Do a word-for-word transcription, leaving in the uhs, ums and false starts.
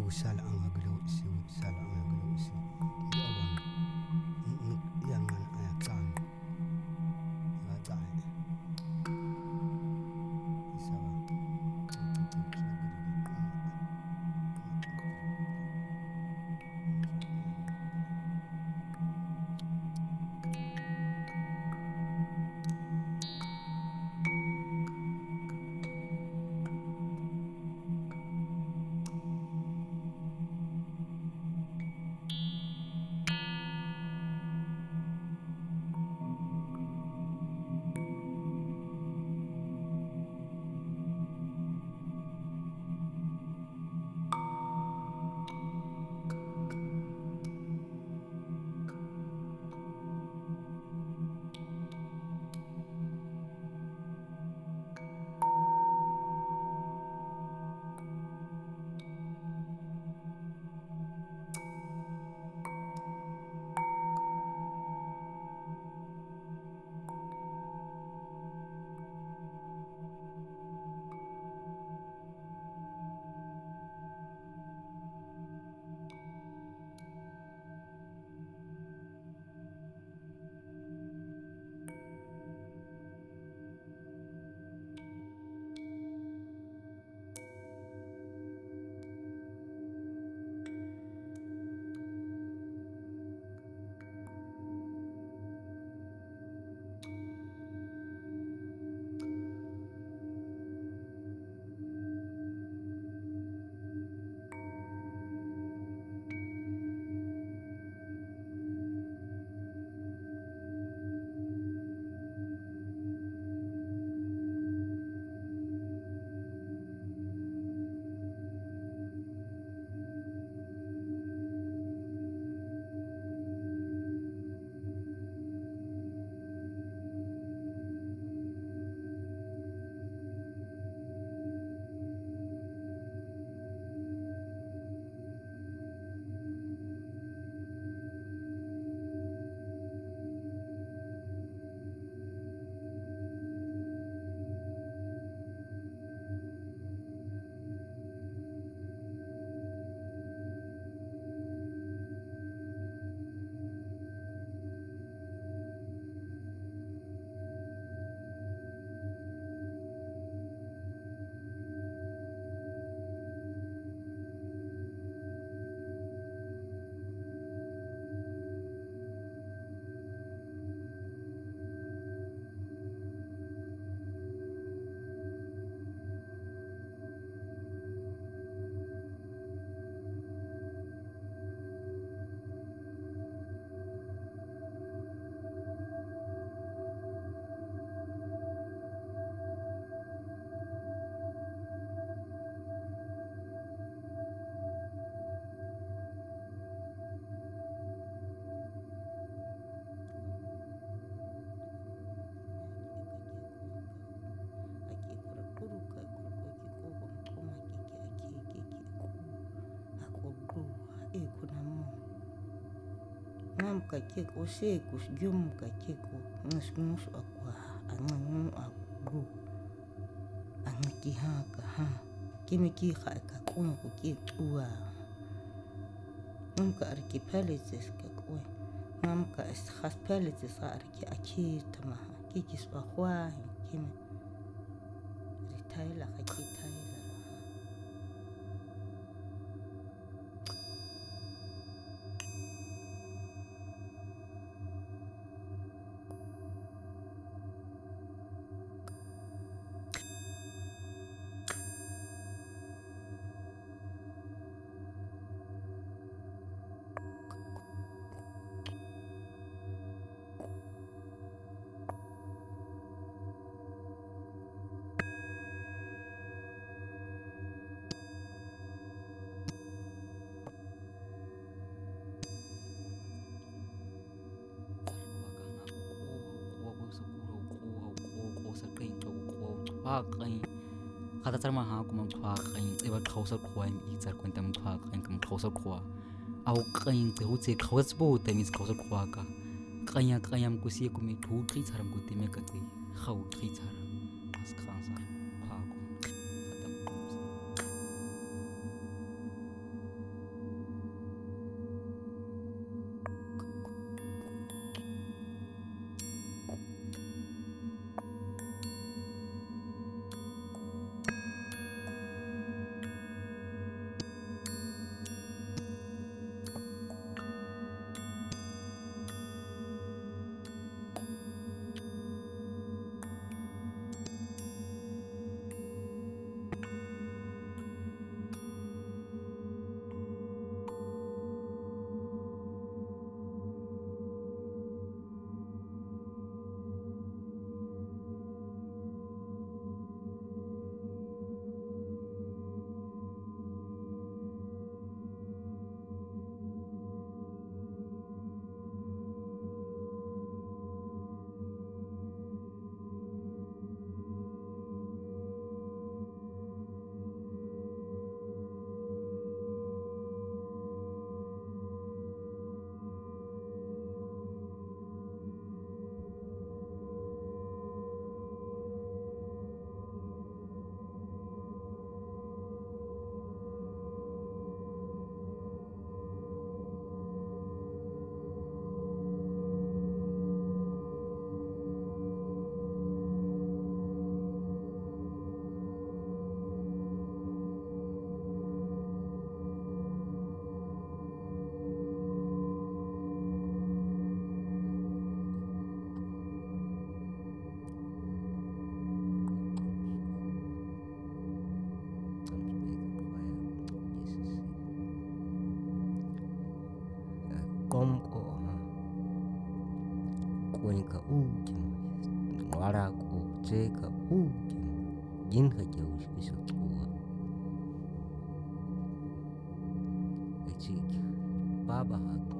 usal ang aglo si usal ang aglo si di awang yang an ayakan ga dai isawa Ngam ka keko sekus jum ka keko ngus ngus akwa angangu aku angki ha ka ha kimi ki ha ka kun ku ki tua ngam ka arki palites ka kwe ngam ka es khas palites arki aki tama kiki swa khwa kimi ritaila ka ki taila Quaking Kata Mahakum quaking, ever closer coin, eats a quantum quaking, come closer qua. Our crying the hood say close boat, them is closer quaka. Kaya Kayam Kusikum, two treats her good to make a day. How treats her as cancer, quakum, Fatam. ka uke ngwarako cheka uke yin ka ke ushkisha kuwa echiki baba ha